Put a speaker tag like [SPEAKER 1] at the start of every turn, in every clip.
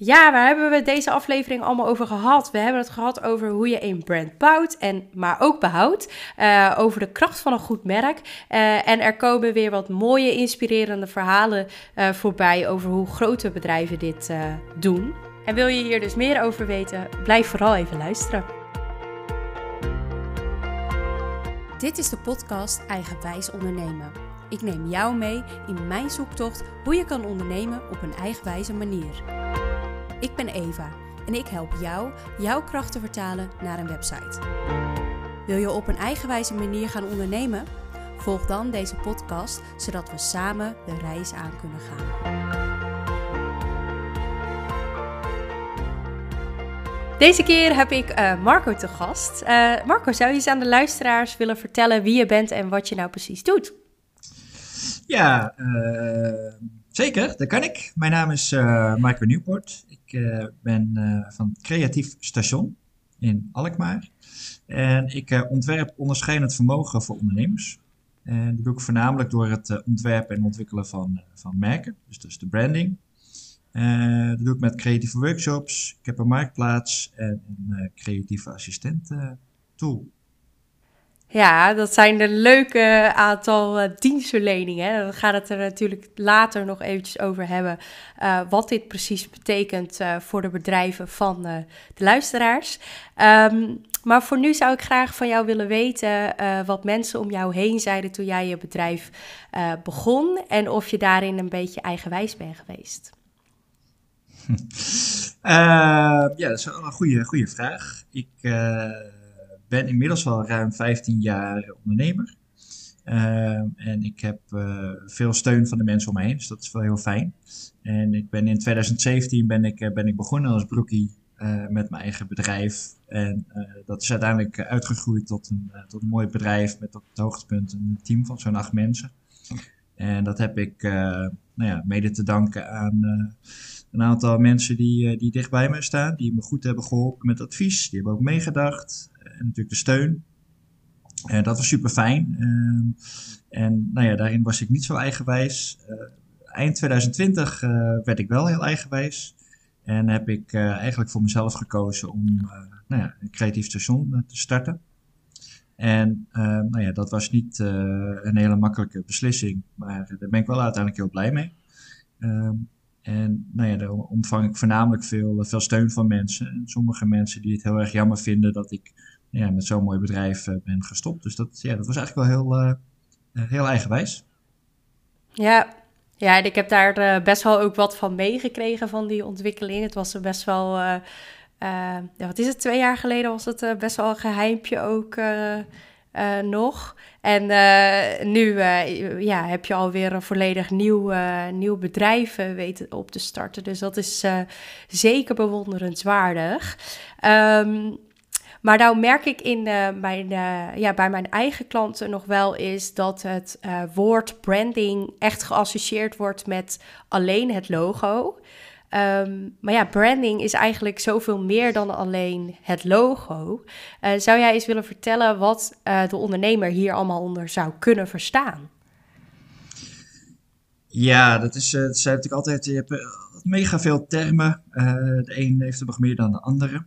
[SPEAKER 1] Ja, waar hebben we deze aflevering allemaal over gehad? We hebben het gehad over hoe je een brand bouwt, maar ook behoudt. Over de kracht van een goed merk. En er komen weer wat mooie, inspirerende verhalen voorbij over hoe grote bedrijven dit doen. En wil je hier dus meer over weten? Blijf vooral even luisteren. Dit is de podcast Eigenwijs Ondernemen. Ik neem jou mee in mijn zoektocht hoe je kan ondernemen op een eigenwijze manier. Ik ben Eva en ik help jou jouw kracht te vertalen naar een website. Wil je op een eigenwijze manier gaan ondernemen? Volg dan deze podcast, zodat we samen de reis aan kunnen gaan. Deze keer heb ik Marco te gast. Marco, zou je eens aan de luisteraars willen vertellen wie je bent en wat je nou precies doet?
[SPEAKER 2] Ja, zeker, dat kan ik. Mijn naam is Marco Nieuwpoort. Ik ben van Creatief Station in Alkmaar. En ik ontwerp onderscheidend vermogen voor ondernemers. En dat doe ik voornamelijk door het ontwerpen en ontwikkelen van merken. Dus de branding. Dat doe ik met creatieve workshops. Ik heb een marktplaats en een creatieve assistent tool.
[SPEAKER 1] Ja, dat zijn de leuke aantal dienstverleningen. Dan gaat het er natuurlijk later nog eventjes over hebben wat dit precies betekent voor de bedrijven van de luisteraars. Maar voor nu zou ik graag van jou willen weten wat mensen om jou heen zeiden toen jij je bedrijf begon en of je daarin een beetje eigenwijs bent geweest.
[SPEAKER 2] Ja, dat is wel een goede vraag. Ik ben inmiddels al ruim 15 jaar ondernemer. En ik heb veel steun van de mensen om me heen, dus dat is wel heel fijn. En ik ben in 2017 ben ik begonnen als broekie met mijn eigen bedrijf. En dat is uiteindelijk uitgegroeid tot een mooi bedrijf met op het hoogtepunt een team van zo'n 8 mensen. En dat heb ik mede te danken aan een aantal mensen die dicht bij me staan, die me goed hebben geholpen met advies. Die hebben ook meegedacht. En natuurlijk de steun. En dat was super fijn. Daarin was ik niet zo eigenwijs. Eind 2020 werd ik wel heel eigenwijs. En heb ik eigenlijk voor mezelf gekozen om een creatief station te starten. En dat was niet een hele makkelijke beslissing. Maar daar ben ik wel uiteindelijk heel blij mee. Daar ontvang ik voornamelijk veel steun van mensen. En sommige mensen die het heel erg jammer vinden dat ik met zo'n mooi bedrijf ben gestopt. Dus dat was eigenlijk wel heel eigenwijs.
[SPEAKER 1] Ja, en ik heb daar best wel ook wat van meegekregen van die ontwikkeling. Het was best wel, wat is het, 2 jaar geleden was het best wel een geheimpje ook nog. En nu heb je alweer een volledig nieuw bedrijf weten op te starten. Dus dat is zeker bewonderenswaardig. Maar nou merk ik bij mijn eigen klanten nog wel is dat het woord branding echt geassocieerd wordt met alleen het logo. Maar ja, branding is eigenlijk zoveel meer dan alleen het logo. Zou jij eens willen vertellen wat de ondernemer hier allemaal onder zou kunnen verstaan?
[SPEAKER 2] Ja, dat zijn natuurlijk altijd, je hebt mega veel termen. De een heeft er nog meer dan de andere.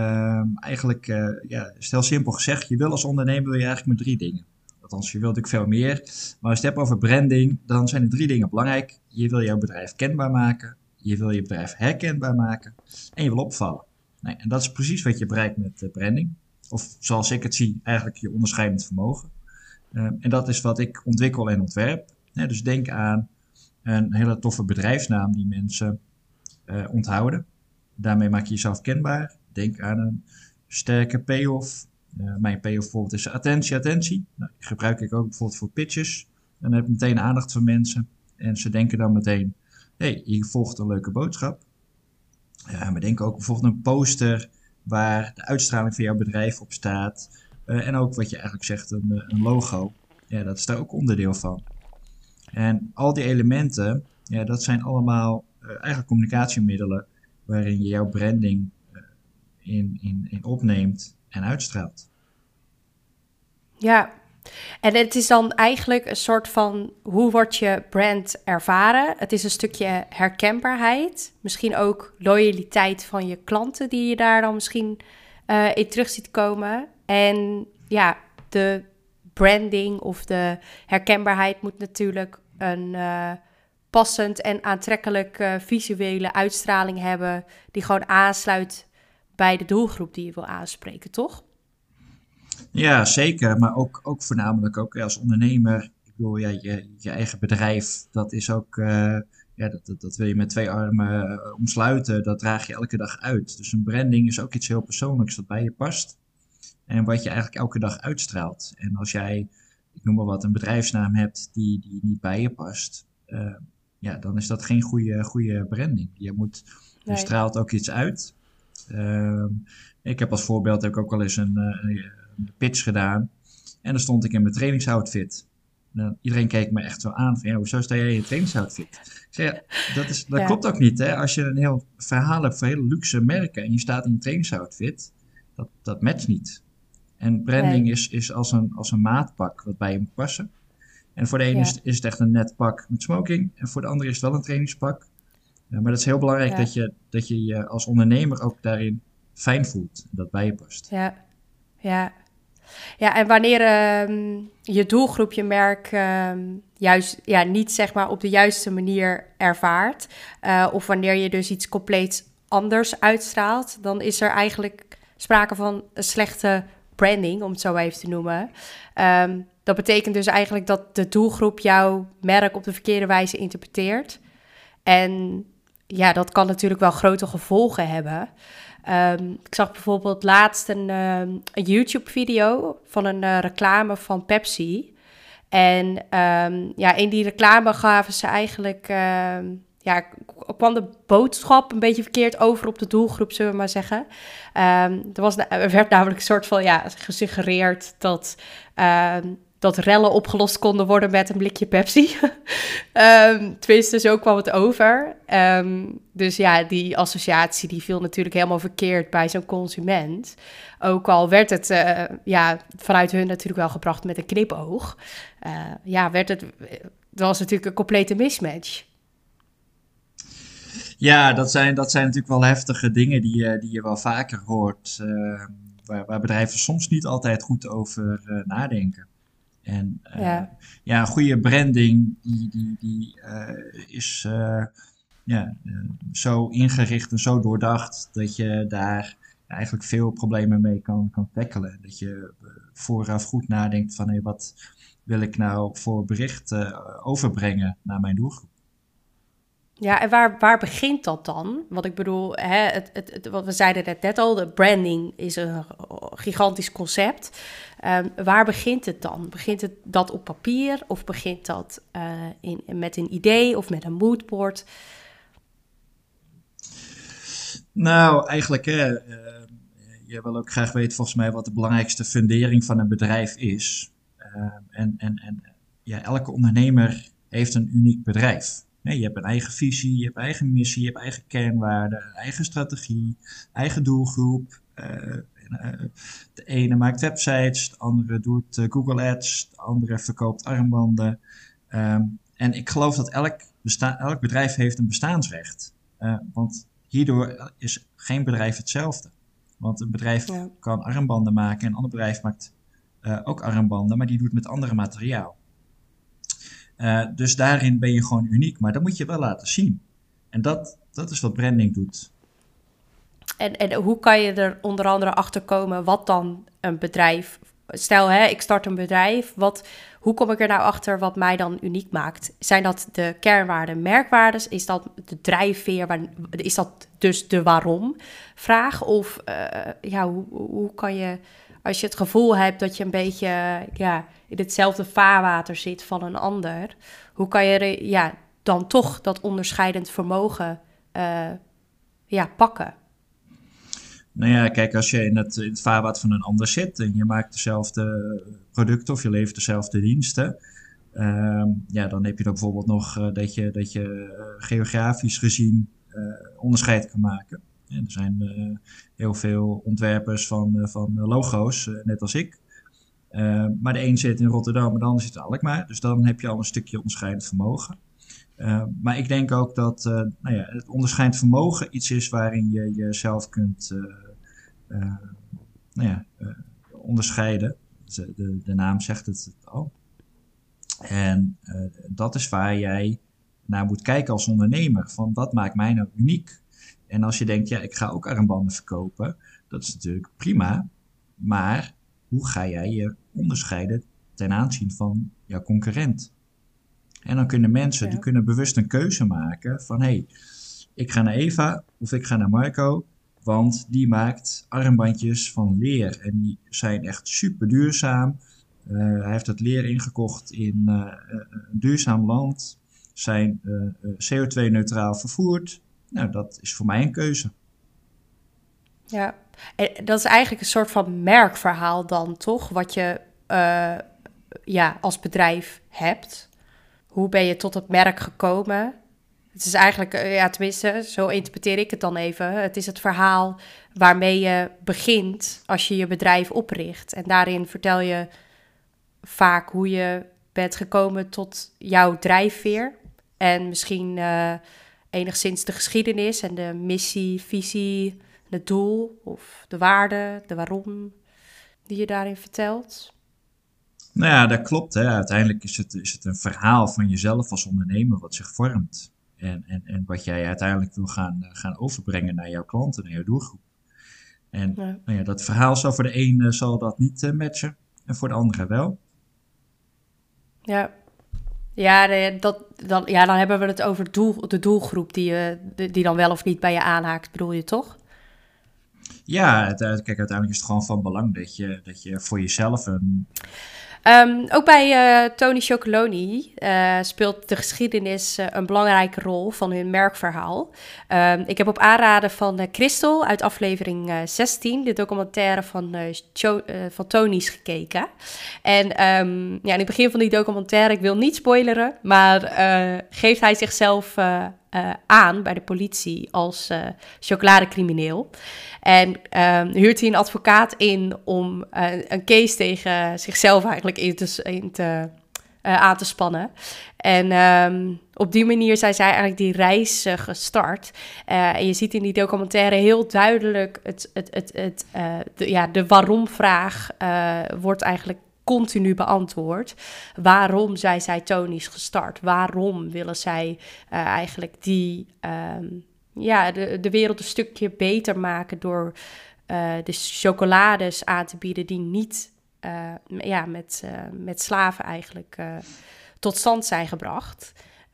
[SPEAKER 2] Stel simpel gezegd, je wil als ondernemer wil je eigenlijk maar 3 dingen. Althans, je wilt natuurlijk veel meer. Maar als je het hebt over branding, dan zijn er 3 dingen belangrijk. Je wil jouw bedrijf kenbaar maken. Je wil je bedrijf herkenbaar maken. En je wil opvallen. Nee, en dat is precies wat je bereikt met branding. Of zoals ik het zie, eigenlijk je onderscheidend vermogen. En dat is wat ik ontwikkel en ontwerp. Dus denk aan een hele toffe bedrijfsnaam die mensen onthouden. Daarmee maak je jezelf kenbaar. Denk aan een sterke payoff. Mijn payoff bijvoorbeeld is attentie. Nou, die gebruik ik ook bijvoorbeeld voor pitches. Dan heb ik meteen aandacht van mensen. En ze denken dan meteen, hey, hier volgt een leuke boodschap. Maar denk ook bijvoorbeeld een poster waar de uitstraling van jouw bedrijf op staat. En ook wat je eigenlijk zegt, een logo. Ja, dat is daar ook onderdeel van. En al die elementen, dat zijn allemaal eigenlijk communicatiemiddelen waarin je jouw branding in opneemt en uitstraalt.
[SPEAKER 1] Ja, En het is dan eigenlijk een soort van, hoe wordt je brand ervaren? Het is een stukje herkenbaarheid. Misschien ook loyaliteit van je klanten die je daar dan misschien in terug ziet komen. En ja, de branding of de herkenbaarheid moet natuurlijk een passend en aantrekkelijk visuele uitstraling hebben die gewoon aansluit bij de doelgroep die je wil aanspreken, toch?
[SPEAKER 2] Ja, zeker. Maar ook voornamelijk ook als ondernemer. Ik bedoel, ja, je eigen bedrijf, dat is ook, ja, dat wil je met twee armen omsluiten. Dat draag je elke dag uit. Dus een branding is ook iets heel persoonlijks dat bij je past. En wat je eigenlijk elke dag uitstraalt. En als jij, ik noem maar wat, een bedrijfsnaam hebt die niet bij je past, ja, dan is dat geen goede branding. Je
[SPEAKER 1] Nee.
[SPEAKER 2] straalt ook iets uit. Ehm, ik heb als voorbeeld ook wel eens een pitch gedaan. En dan stond ik in mijn trainingsoutfit. Nou, iedereen keek me echt zo aan van, ja, hoezo sta jij in je trainingsoutfit? Ik zei, ja, dat
[SPEAKER 1] Ja,
[SPEAKER 2] klopt ook niet, hè. Als je een heel verhaal hebt voor hele luxe merken en je staat in je trainingsoutfit, dat matcht niet. En branding
[SPEAKER 1] nee.
[SPEAKER 2] is als een maatpak wat bij je moet passen. En voor de ene
[SPEAKER 1] Ja,
[SPEAKER 2] is het echt een net pak met smoking. En voor de andere is het wel een trainingspak. Ja, maar dat is heel belangrijk
[SPEAKER 1] ja,
[SPEAKER 2] dat je je als ondernemer ook daarin fijn voelt. En dat bij je past.
[SPEAKER 1] ja, ja. Ja, en wanneer je doelgroep je merk juist ja, niet zeg maar op de juiste manier ervaart, of wanneer je dus iets compleet anders uitstraalt, dan is er eigenlijk sprake van een slechte branding, om het zo even te noemen. Dat betekent dus eigenlijk dat de doelgroep jouw merk op de verkeerde wijze interpreteert. En ja, dat kan natuurlijk wel grote gevolgen hebben. Ik zag bijvoorbeeld laatst een YouTube-video van een reclame van Pepsi. En ja, in die reclame gaven ze eigenlijk... ja, kwam de boodschap een beetje verkeerd over op de doelgroep, zullen we maar zeggen. Er werd namelijk een soort van ja, gesuggereerd dat rellen opgelost konden worden met een blikje Pepsi. Tenminste, zo kwam het over. Dus ja, die associatie die viel natuurlijk helemaal verkeerd bij zo'n consument. Ook al werd het ja, vanuit hun natuurlijk wel gebracht met een knipoog. Ja, het was natuurlijk een complete mismatch.
[SPEAKER 2] Ja, dat zijn natuurlijk wel heftige dingen die je wel vaker hoort. Waar bedrijven soms niet altijd goed over nadenken. En
[SPEAKER 1] Ja,
[SPEAKER 2] ja, een goede branding is ja, zo ingericht en zo doordacht dat je daar eigenlijk veel problemen mee kan tackelen. Dat je vooraf goed nadenkt van hey, wat wil ik nou voor bericht overbrengen naar mijn doelgroep.
[SPEAKER 1] ja, en waar begint dat dan? Want ik bedoel, hè, wat we zeiden net al, de branding is een gigantisch concept. Waar begint het dan? Begint het dat op papier of begint dat met een idee of met een moodboard?
[SPEAKER 2] Nou, eigenlijk, hè, je wil ook graag weten volgens mij wat de belangrijkste fundering van een bedrijf is. En ja, elke ondernemer heeft een uniek bedrijf. Hè, je hebt een eigen visie, je hebt eigen missie, je hebt eigen kernwaarden, eigen strategie, eigen doelgroep. De ene maakt websites, de andere doet Google Ads, de andere verkoopt armbanden. En ik geloof dat elk bedrijf heeft een bestaansrecht. Want hierdoor is geen bedrijf hetzelfde. Want een bedrijf
[SPEAKER 1] Ja.
[SPEAKER 2] kan armbanden maken en een ander bedrijf maakt ook armbanden, maar die doet met andere materiaal. Dus daarin ben je gewoon uniek, maar dat moet je wel laten zien. En dat is wat branding doet.
[SPEAKER 1] En hoe kan je er onder andere achter komen wat dan een bedrijf... Stel, hè, ik start een bedrijf. Hoe kom ik er nou achter wat mij dan uniek maakt? Zijn dat de kernwaarden, merkwaardes? Is dat de drijfveer? Is dat dus de waarom-vraag? Of ja, hoe kan je, als je het gevoel hebt dat je een beetje ja, in hetzelfde vaarwater zit van een ander... Hoe kan je ja, dan toch dat onderscheidend vermogen ja, pakken?
[SPEAKER 2] Nou ja, kijk, als je in het vaarwater van een ander zit en je maakt dezelfde producten of je levert dezelfde diensten, ja, dan heb je er bijvoorbeeld nog dat je geografisch gezien onderscheid kan maken. En er zijn heel veel ontwerpers van logo's, net als ik. Maar de een zit in Rotterdam en de ander zit in Alkmaar. Dus dan heb je al een stukje onderscheidend vermogen. Maar ik denk ook dat het onderscheidend vermogen iets is waarin je jezelf kunt onderscheiden. De naam zegt het al. En dat is waar jij naar moet kijken als ondernemer. Van wat maakt mij nou uniek? En als je denkt, ja, ik ga ook armbanden verkopen. Dat is natuurlijk prima. Maar hoe ga jij je onderscheiden ten aanzien van jouw concurrent? En dan kunnen mensen, die kunnen bewust een keuze maken van, hé, ik ga naar Eva of ik ga naar Marco, want die maakt armbandjes van leer en die zijn echt super duurzaam. Hij heeft het leer ingekocht in een duurzaam land, zijn CO2-neutraal vervoerd. Nou, dat is voor mij een keuze.
[SPEAKER 1] Ja, en dat is eigenlijk een soort van merkverhaal dan, toch? Wat je als bedrijf hebt. Hoe ben je tot het merk gekomen? Het is eigenlijk, tenminste, zo interpreteer ik het dan even. Het is het verhaal waarmee je begint als je je bedrijf opricht. En daarin vertel je vaak hoe je bent gekomen tot jouw drijfveer. En misschien enigszins de geschiedenis en de missie, visie, het doel of de waarde, de waarom die je daarin vertelt.
[SPEAKER 2] Nou ja, dat klopt. Hè. Uiteindelijk is het een verhaal van jezelf als ondernemer wat zich vormt. En wat jij uiteindelijk wil gaan overbrengen naar jouw klanten, naar jouw doelgroep. En dat verhaal zal voor de een zal dat niet matchen en voor de andere wel.
[SPEAKER 1] Ja, dan hebben we het over de doelgroep die dan wel of niet bij je aanhaakt, bedoel je toch?
[SPEAKER 2] Ja, kijk, uiteindelijk is het gewoon van belang dat je voor jezelf een...
[SPEAKER 1] Ook bij Tony Chocolonely speelt de geschiedenis een belangrijke rol van hun merkverhaal. Ik heb op aanraden van Christel uit aflevering 16 de documentaire van Tony's gekeken. En in het begin van die documentaire, ik wil niet spoileren, maar geeft hij zichzelf aan bij de politie als chocoladecrimineel. En huurt hij een advocaat in om een case tegen zichzelf eigenlijk aan te spannen. En op die manier zijn zij eigenlijk die reis gestart. En je ziet in die documentaire heel duidelijk de waarom-vraag wordt eigenlijk continu beantwoord. Waarom zijn zij Tony's gestart? Waarom willen zij eigenlijk de wereld een stukje beter maken door de chocolades aan te bieden die niet met slaven eigenlijk tot stand zijn gebracht.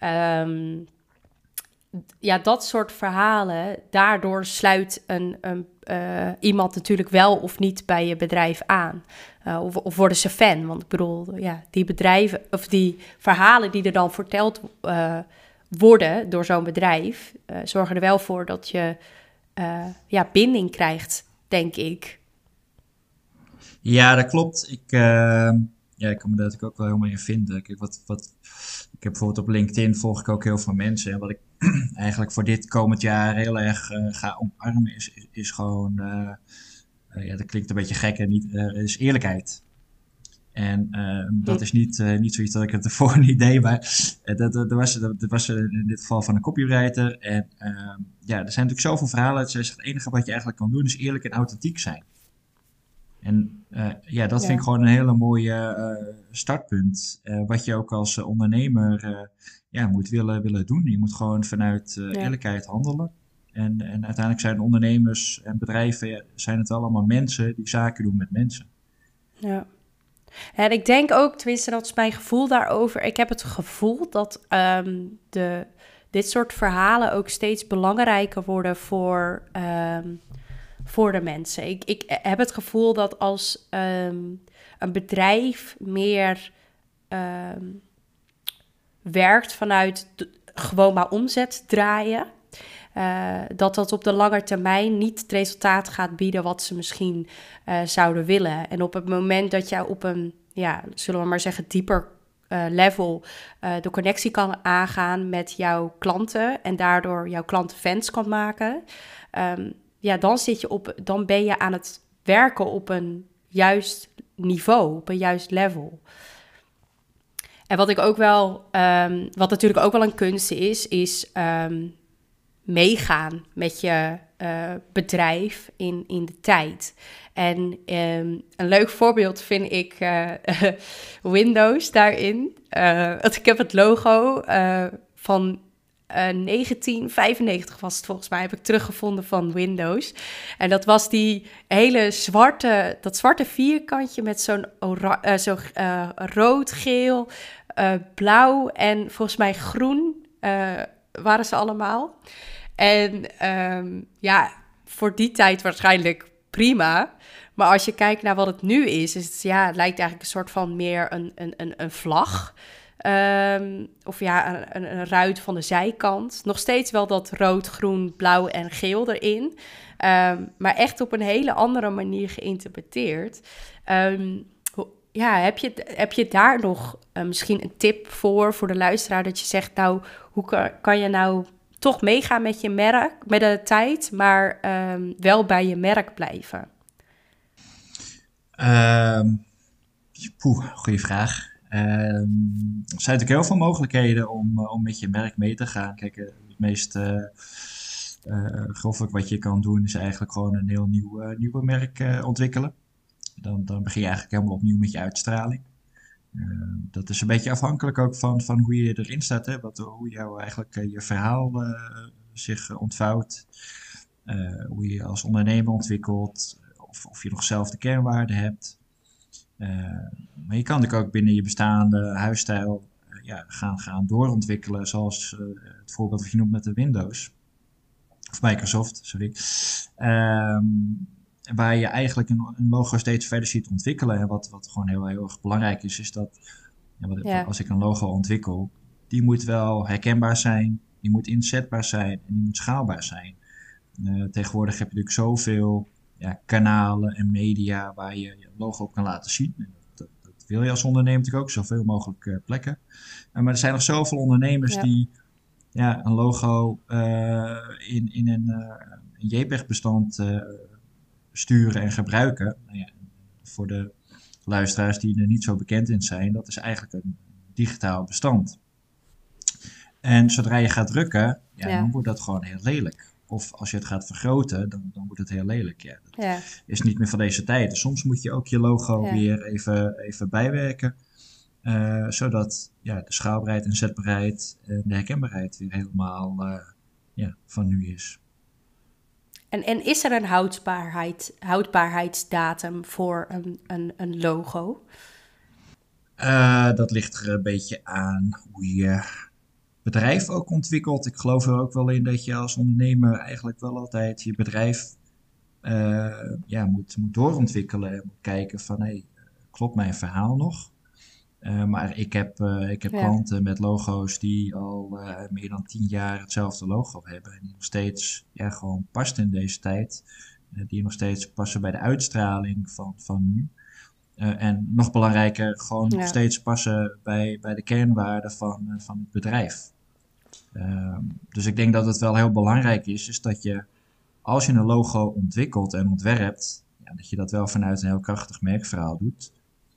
[SPEAKER 1] Dat soort verhalen, daardoor sluit iemand natuurlijk wel of niet bij je bedrijf aan. Of worden ze fan? Want ik bedoel, die bedrijven of die verhalen die er dan verteld worden door zo'n bedrijf, zorgen er wel voor dat je binding krijgt, denk ik.
[SPEAKER 2] Ja, dat klopt. Ik kan me daar ook wel helemaal in vinden. Kijk, ik heb bijvoorbeeld op LinkedIn volg ik ook heel veel mensen. En wat ik eigenlijk voor dit komend jaar heel erg ga omarmen is gewoon, dat klinkt een beetje gek en niet, is eerlijkheid. En dat is niet zoiets dat ik het ervoor niet deed, maar dat was in dit geval van een copywriter. En er zijn natuurlijk zoveel verhalen. Het enige wat je eigenlijk kan doen is eerlijk en authentiek zijn. En dat vind ik gewoon een hele mooie startpunt. Wat je ook als ondernemer moet willen doen. Je moet gewoon vanuit eerlijkheid handelen. En uiteindelijk zijn ondernemers en bedrijven zijn het wel allemaal mensen die zaken doen met mensen.
[SPEAKER 1] Ja. En ik denk ook, tenminste dat is mijn gevoel daarover. Ik heb het gevoel dat dit soort verhalen ook steeds belangrijker worden voor de mensen. Ik heb het gevoel dat als een bedrijf meer werkt vanuit gewoon maar omzet draaien, dat op de lange termijn niet het resultaat gaat bieden wat ze misschien zouden willen. En op het moment dat jij op een, zullen we maar zeggen, dieper level de connectie kan aangaan met jouw klanten en daardoor jouw klanten fans kan maken, dan ben je aan het werken op een juist niveau, op een juist level. En wat ik ook wel, wat natuurlijk ook wel een kunst is meegaan met je bedrijf in de tijd. En een leuk voorbeeld vind ik Windows daarin. Want ik heb het logo van 1995 was het volgens mij, heb ik teruggevonden van Windows. En dat was die hele zwarte vierkantje met zo'n rood, geel, blauw en volgens mij groen waren ze allemaal. En voor die tijd waarschijnlijk prima. Maar als je kijkt naar wat het nu is het, het lijkt eigenlijk een soort van meer een vlag. Of een ruit van de zijkant. Nog steeds wel dat rood, groen, blauw en geel erin. Maar echt op een hele andere manier geïnterpreteerd. Heb je daar nog misschien een tip voor de luisteraar? Dat je zegt, nou, hoe kan je nou toch meegaan met je merk, met de tijd, maar wel bij je merk blijven?
[SPEAKER 2] Goeie vraag. Er zijn natuurlijk heel veel mogelijkheden om met je merk mee te gaan. Kijk, het meest grove wat je kan doen is eigenlijk gewoon een heel nieuwe merk ontwikkelen. Dan begin je eigenlijk helemaal opnieuw met je uitstraling. Dat is een beetje afhankelijk ook van hoe je erin staat. Hè? Hoe jou eigenlijk je verhaal zich ontvouwt. Hoe je je als ondernemer ontwikkelt. Of je nog zelf de kernwaarden hebt. Maar je kan natuurlijk ook binnen je bestaande huisstijl gaan doorontwikkelen. Zoals het voorbeeld wat je noemt met de Windows. Of Microsoft, sorry. Waar je eigenlijk een logo steeds verder ziet ontwikkelen. En wat gewoon heel erg belangrijk is dat als ik een logo ontwikkel, die moet wel herkenbaar zijn, die moet inzetbaar zijn en die moet schaalbaar zijn. Tegenwoordig heb je natuurlijk zoveel kanalen en media waar je logo op kan laten zien. Dat wil je als ondernemer natuurlijk ook, zoveel mogelijk plekken. Maar er zijn nog zoveel ondernemers die een logo in een JPEG-bestand sturen en gebruiken. Voor de luisteraars die er niet zo bekend in zijn, dat is eigenlijk een digitaal bestand. En zodra je gaat drukken, dan wordt dat gewoon heel lelijk. Of als je het gaat vergroten, dan wordt het heel lelijk. Dat is niet meer van deze tijd. Dus soms moet je ook je logo weer even bijwerken. Zodat de schaalbaarheid en zetbaarheid en de herkenbaarheid weer helemaal van nu is.
[SPEAKER 1] En is er een houdbaarheidsdatum voor een logo?
[SPEAKER 2] Dat ligt er een beetje aan hoe je bedrijf ook ontwikkelt. Ik geloof er ook wel in dat je als ondernemer eigenlijk wel altijd je bedrijf moet doorontwikkelen. En moet kijken van, klopt mijn verhaal nog? Maar ik heb klanten met logo's die al meer dan 10 jaar hetzelfde logo hebben. En die nog steeds gewoon past in deze tijd. Die nog steeds passen bij de uitstraling van nu. En nog belangrijker, gewoon nog steeds passen bij de kernwaarden van het bedrijf. Dus ik denk dat het wel heel belangrijk is dat je, als je een logo ontwikkelt en ontwerpt, dat je dat wel vanuit een heel krachtig merkverhaal doet.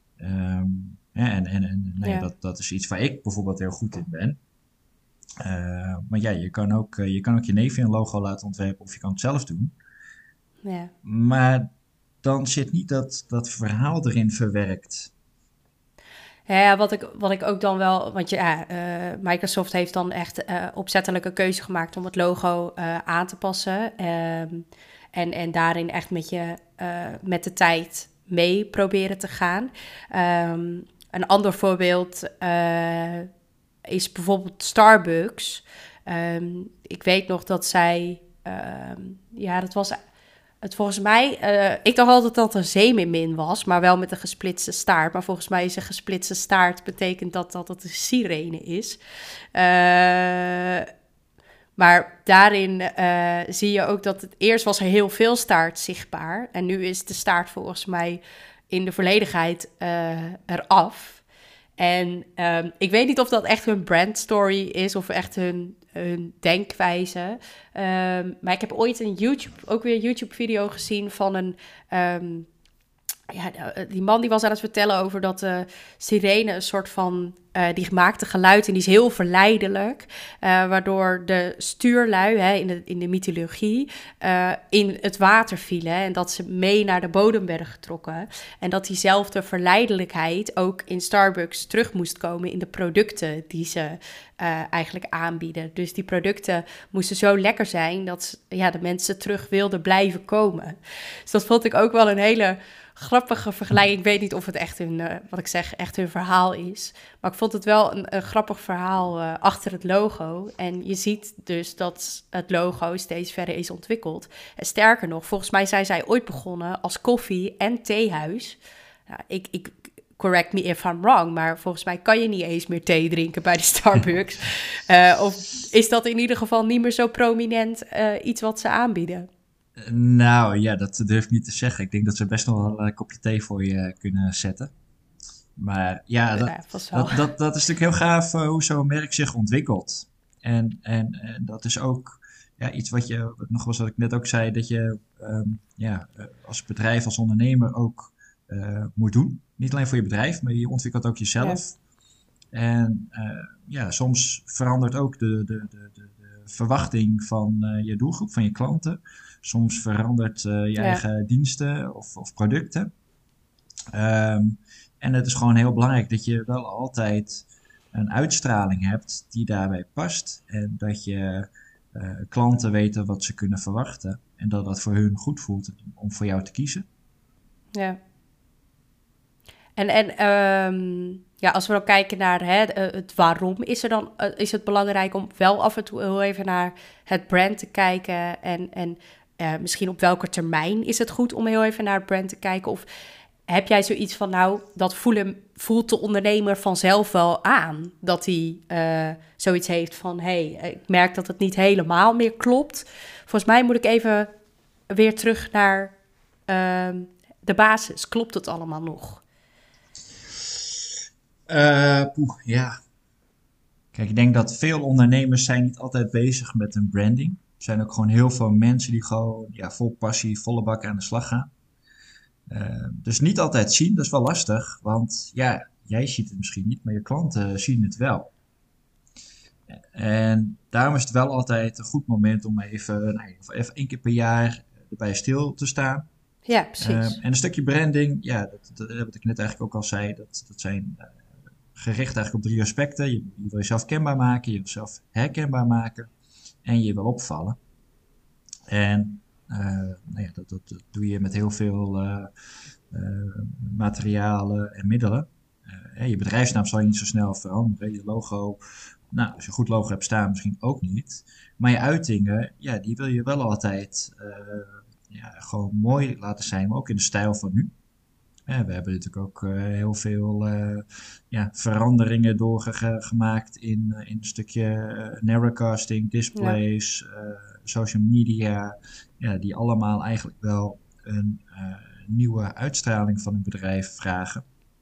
[SPEAKER 2] Dat is iets waar ik bijvoorbeeld heel goed in ben. Maar je kan ook je neef een logo laten ontwerpen of je kan het zelf doen.
[SPEAKER 1] Ja.
[SPEAKER 2] Maar dan zit niet dat verhaal erin verwerkt.
[SPEAKER 1] Ja, wat ik ook dan wel... Want Microsoft heeft dan echt opzettelijke keuze gemaakt om het logo aan te passen. En daarin echt met de tijd mee proberen te gaan. Een ander voorbeeld is bijvoorbeeld Starbucks. Ik weet nog dat zij... dat was... Het volgens mij, ik dacht altijd dat het een zeemeermin was, maar wel met een gesplitste staart. Maar volgens mij is een gesplitste staart betekent dat het een sirene is. Maar daarin zie je ook dat het eerst was er heel veel staart zichtbaar. En nu is de staart volgens mij in de volledigheid eraf. En ik weet niet of dat echt hun brandstory is of echt hun denkwijze. Maar ik heb ooit ook weer een YouTube-video gezien van ja, die man die was aan het vertellen over dat de sirene een soort van... die maakte geluid en die is heel verleidelijk. Waardoor de stuurlui hè, in de mythologie in het water vielen. En dat ze mee naar de bodem werden getrokken. En dat diezelfde verleidelijkheid ook in Starbucks terug moest komen in de producten die ze eigenlijk aanbieden. Dus die producten moesten zo lekker zijn dat de mensen terug wilden blijven komen. Dus dat vond ik ook wel een hele grappige vergelijking. Ik weet niet of het echt echt hun verhaal is. Maar ik vond het wel een grappig verhaal achter het logo. En je ziet dus dat het logo steeds verder is ontwikkeld. En sterker nog, volgens mij zijn zij ooit begonnen als koffie- en theehuis. Nou, ik correct me if I'm wrong, maar volgens mij kan je niet eens meer thee drinken bij de Starbucks. Of is dat in ieder geval niet meer zo prominent iets wat ze aanbieden?
[SPEAKER 2] Nou ja, dat durf ik niet te zeggen. Ik denk dat ze best nog wel een kopje thee voor je kunnen zetten. Maar ja,
[SPEAKER 1] Ja, vast wel.
[SPEAKER 2] dat is natuurlijk heel gaaf hoe zo'n merk zich ontwikkelt. En dat is ook iets nog was wat ik net ook zei, dat je als bedrijf, als ondernemer ook moet doen. Niet alleen voor je bedrijf, maar je ontwikkelt ook jezelf. Ja. En soms verandert ook de verwachting van je doelgroep, van je klanten. Soms verandert je eigen diensten of producten. En het is gewoon heel belangrijk dat je wel altijd een uitstraling hebt die daarbij past. En dat je klanten weten wat ze kunnen verwachten. En dat dat voor hun goed voelt om voor jou te kiezen.
[SPEAKER 1] Ja. Als we dan kijken naar het waarom, is het belangrijk om wel af en toe heel even naar het brand te kijken. En misschien op welke termijn is het goed om heel even naar het brand te kijken? Of heb jij zoiets van, nou, dat voelt de ondernemer vanzelf wel aan? Dat hij zoiets heeft van, ik merk dat het niet helemaal meer klopt. Volgens mij moet ik even weer terug naar de basis. Klopt het allemaal nog?
[SPEAKER 2] Ja. Kijk, ik denk dat veel ondernemers zijn niet altijd bezig met een branding. Er zijn ook gewoon heel veel mensen die gewoon vol passie, volle bak aan de slag gaan. Dus niet altijd zien, dat is wel lastig. Want jij ziet het misschien niet, maar je klanten zien het wel. En daarom is het wel altijd een goed moment om even 1 keer per jaar erbij stil te staan.
[SPEAKER 1] Ja, precies.
[SPEAKER 2] En een stukje branding, wat ik net eigenlijk ook al zei, dat zijn gericht eigenlijk op 3 aspecten. Je wil jezelf kenbaar maken, je wil jezelf herkenbaar maken en je wil opvallen. En dat doe je met heel veel materialen en middelen. Je bedrijfsnaam zal je niet zo snel veranderen. Je logo, als je een goed logo hebt staan, misschien ook niet. Maar je uitingen, die wil je wel altijd gewoon mooi laten zijn, maar ook in de stijl van nu. We hebben natuurlijk ook heel veel veranderingen doorgemaakt in een stukje narrowcasting, displays, social media. Die allemaal eigenlijk wel een nieuwe uitstraling van een bedrijf vragen.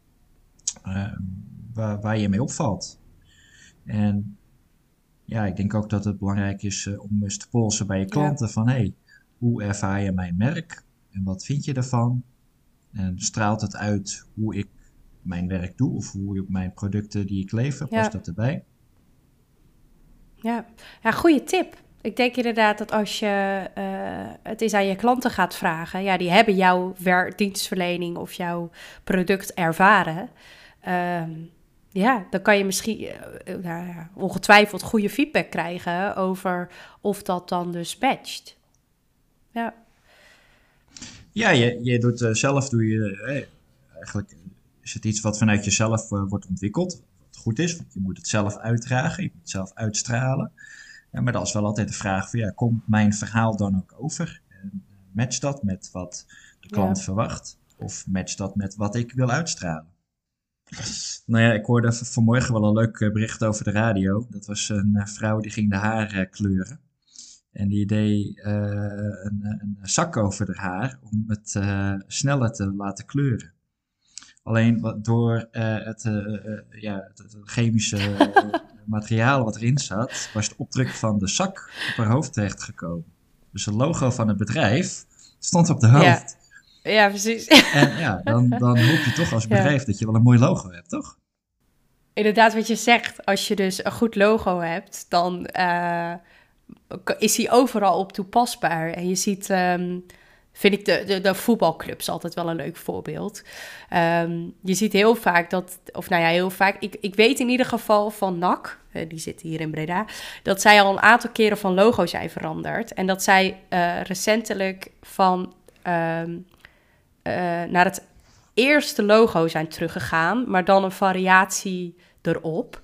[SPEAKER 2] Waar je mee opvalt. En ik denk ook dat het belangrijk is om eens te polsen bij je klanten van hoe ervaar je mijn merk en wat vind je ervan? En straalt het uit hoe ik mijn werk doe of hoe ik mijn producten die ik lever, past dat erbij?
[SPEAKER 1] Ja, goede tip. Ik denk inderdaad dat als je het eens aan je klanten gaat vragen, die hebben jouw dienstverlening of jouw product ervaren. Dan kan je misschien ongetwijfeld goede feedback krijgen over of dat dan dus matcht. Ja.
[SPEAKER 2] Ja, je doet zelf, eigenlijk is het iets wat vanuit jezelf wordt ontwikkeld. Wat goed is, want je moet het zelf uitdragen, je moet het zelf uitstralen. Maar dat is wel altijd de vraag van, komt mijn verhaal dan ook over? Matcht dat met wat de klant verwacht? Of matcht dat met wat ik wil uitstralen? Ik hoorde vanmorgen wel een leuk bericht over de radio. Dat was een vrouw die ging de haar kleuren. En die deed een zak over haar haar om het sneller te laten kleuren. Alleen door het chemische materiaal wat erin zat, was de opdruk van de zak op haar hoofd terechtgekomen. Dus het logo van het bedrijf stond op de hoofd.
[SPEAKER 1] Ja, precies.
[SPEAKER 2] En ja, dan hoop je toch als bedrijf dat je wel een mooi logo hebt, toch?
[SPEAKER 1] Inderdaad, wat je zegt, als je dus een goed logo hebt, dan is die overal op toepasbaar. En je ziet, vind ik de voetbalclubs altijd wel een leuk voorbeeld. Je ziet heel vaak heel vaak, ik weet in ieder geval van NAC, die zitten hier in Breda, dat zij al een aantal keren van logo zijn veranderd. En dat zij recentelijk naar het eerste logo zijn teruggegaan, maar dan een variatie erop.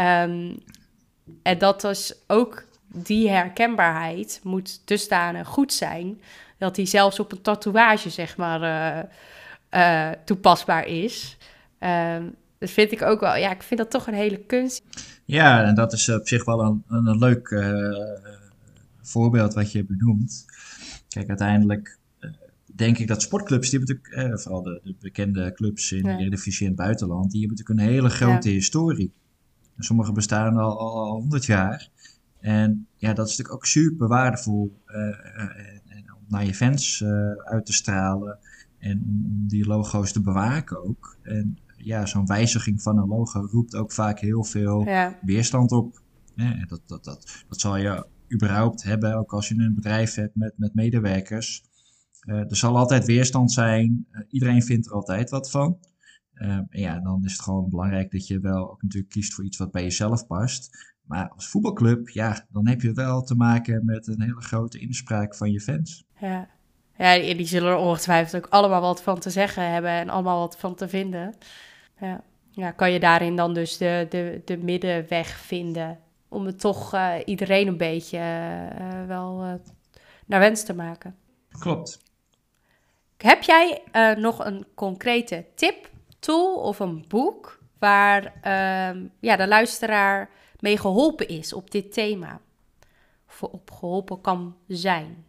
[SPEAKER 1] En dat is ook die herkenbaarheid moet dusdanig goed zijn dat die zelfs op een tatoeage, zeg maar, toepasbaar is. Dat vind ik ook wel, ja, ik vind dat toch een hele kunst.
[SPEAKER 2] Ja, en dat is op zich wel een leuk voorbeeld wat je benoemt. Kijk, uiteindelijk denk ik dat sportclubs, die hebben natuurlijk, vooral de bekende clubs in de Eredivisie in het buitenland, die hebben natuurlijk een hele grote historie. En sommige bestaan al 100 jaar. En ja, dat is natuurlijk ook super waardevol om naar je fans uit te stralen en om die logo's te bewaken ook. En ja, zo'n wijziging van een logo roept ook vaak heel veel weerstand op. Ja, dat zal je überhaupt hebben, ook als je een bedrijf hebt met medewerkers. Er zal altijd weerstand zijn. Iedereen vindt er altijd wat van. En ja, dan is het gewoon belangrijk dat je wel ook natuurlijk kiest voor iets wat bij jezelf past. Maar als voetbalclub, ja, dan heb je wel te maken met een hele grote inspraak van je fans.
[SPEAKER 1] Ja, die zullen er ongetwijfeld ook allemaal wat van te zeggen hebben en allemaal wat van te vinden. Ja, kan je daarin dan dus de middenweg vinden om het toch iedereen een beetje wel naar wens te maken.
[SPEAKER 2] Klopt.
[SPEAKER 1] Heb jij nog een concrete tip, tool of een boek waar de luisteraar mee geholpen is op dit thema? Of op geholpen kan zijn?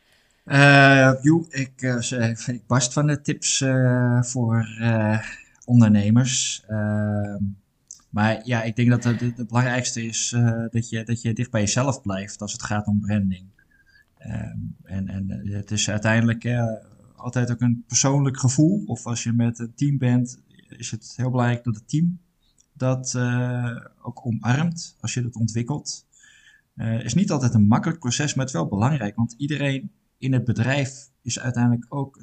[SPEAKER 2] Ik barst van de tips voor ondernemers. Maar ja, ik denk dat het belangrijkste is dat je dicht bij jezelf blijft als het gaat om branding. En het is uiteindelijk altijd ook een persoonlijk gevoel. Of als je met een team bent, is het heel belangrijk dat het team dat ook omarmt als je dat ontwikkelt. Is niet altijd een makkelijk proces, maar het is wel belangrijk. Want iedereen in het bedrijf is uiteindelijk ook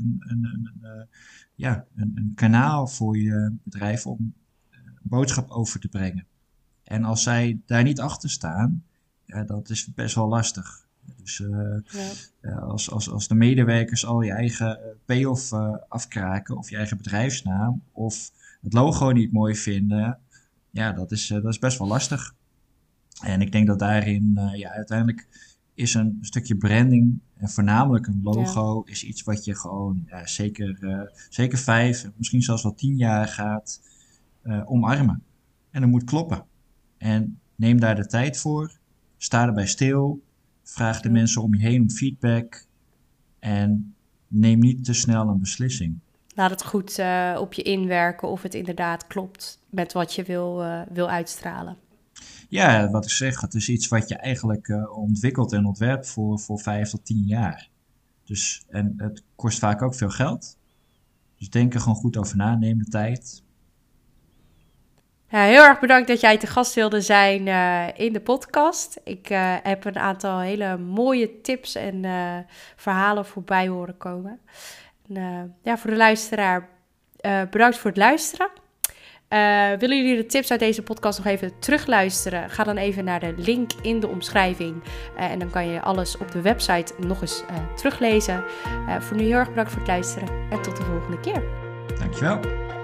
[SPEAKER 2] een kanaal voor je bedrijf om een boodschap over te brengen. En als zij daar niet achter staan, ja, dat is best wel lastig. Dus als de medewerkers al je eigen payoff afkraken of je eigen bedrijfsnaam of het logo niet mooi vinden, ja, dat is best wel lastig. En ik denk dat daarin uiteindelijk is een stukje branding en voornamelijk een logo is iets wat je gewoon zeker 5, misschien zelfs wel 10 jaar gaat omarmen. En dat moet kloppen. En neem daar de tijd voor. Sta erbij stil. Vraag de mensen om je heen om feedback. En neem niet te snel een beslissing.
[SPEAKER 1] Laat het goed op je inwerken of het inderdaad klopt met wat je wil uitstralen.
[SPEAKER 2] Ja, wat ik zeg, het is iets wat je eigenlijk ontwikkelt en ontwerpt voor 5 tot 10 jaar. Dus, en het kost vaak ook veel geld. Dus denk er gewoon goed over na, neem de tijd.
[SPEAKER 1] Ja, heel erg bedankt dat jij te gast wilde zijn in de podcast. Ik heb een aantal hele mooie tips en verhalen voorbij horen komen. En, voor de luisteraar, bedankt voor het luisteren. Willen jullie de tips uit deze podcast nog even terugluisteren? Ga dan even naar de link in de omschrijving. En dan kan je alles op de website nog eens teruglezen. Voor nu heel erg bedankt voor het luisteren. En tot de volgende keer.
[SPEAKER 2] Dankjewel.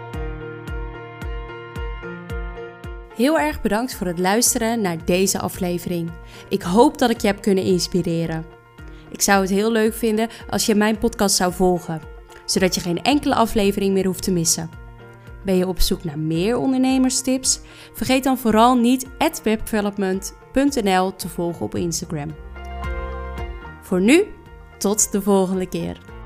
[SPEAKER 1] Heel erg bedankt voor het luisteren naar deze aflevering. Ik hoop dat ik je heb kunnen inspireren. Ik zou het heel leuk vinden als je mijn podcast zou volgen, zodat je geen enkele aflevering meer hoeft te missen. Ben je op zoek naar meer ondernemerstips? Vergeet dan vooral niet @webdevelopment.nl te volgen op Instagram. Voor nu, tot de volgende keer.